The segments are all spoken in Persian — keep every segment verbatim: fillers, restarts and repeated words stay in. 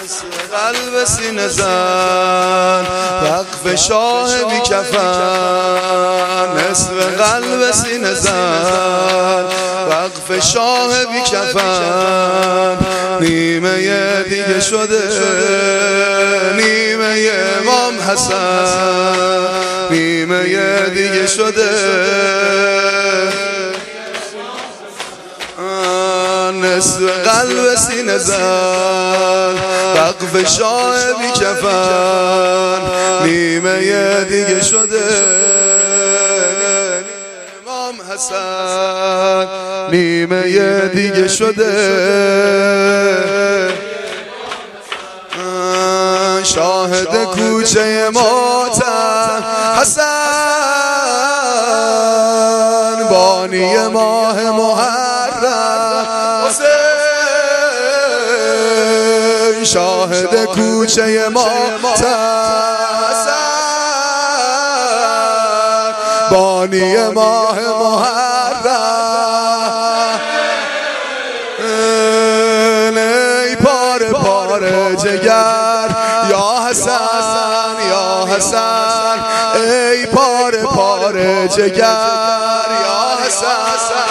قلب سینه زن وقف شاه بی کفن، نصف قلب سینه زن وقف شاه بی کفن. نیمه دیگه شده نیمه امام حسن، نیمه دیگه شده نصف قلب سینه زن وقف شاه بی کفن. نیمه دیگه شده امام حسن، نیمه دیگه شده شاهد کوچه ماتم حسن، بانی ماه محرم حسین، شاهد کوچه ماتم حسن، بانی ماه محرم. ای پاره پاره جگر یا حسن یا حسن، ای پاره پاره جگر یا حسن،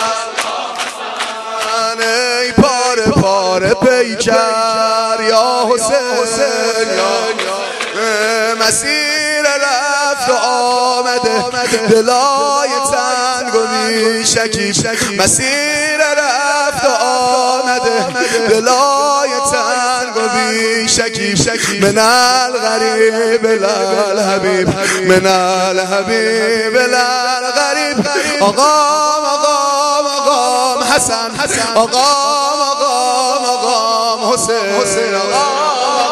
ای پاره پاره پیکر یا حسین. مسیر رفت و آمده دلای تنگ و میشکیب، مسیر رفت و آمده دلای تنگ و بیشکیب. من الغریب للحبیب، من الحبیب للغریب. آقام آقام آقام حسن، آقام آقام آقام حسین، آقام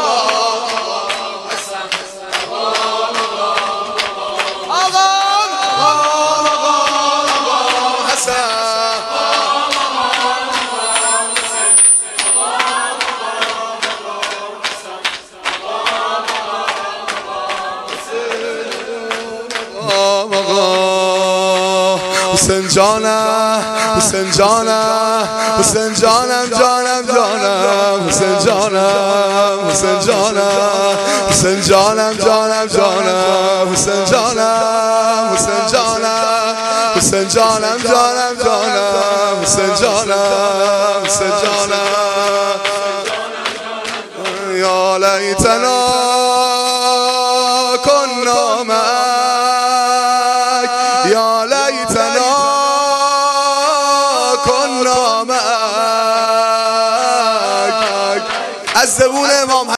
حسین جانم حسین جانم حسین جانم جانم جانم حسین جانم حسین جانم حسین جانم جانم جانم حسین جانم حسین جانم حسین جانم جانم جانم حسین جانم حسین جانم. یا لیتنا کنا معک، یا لیتنا کنا معک. از زبون امام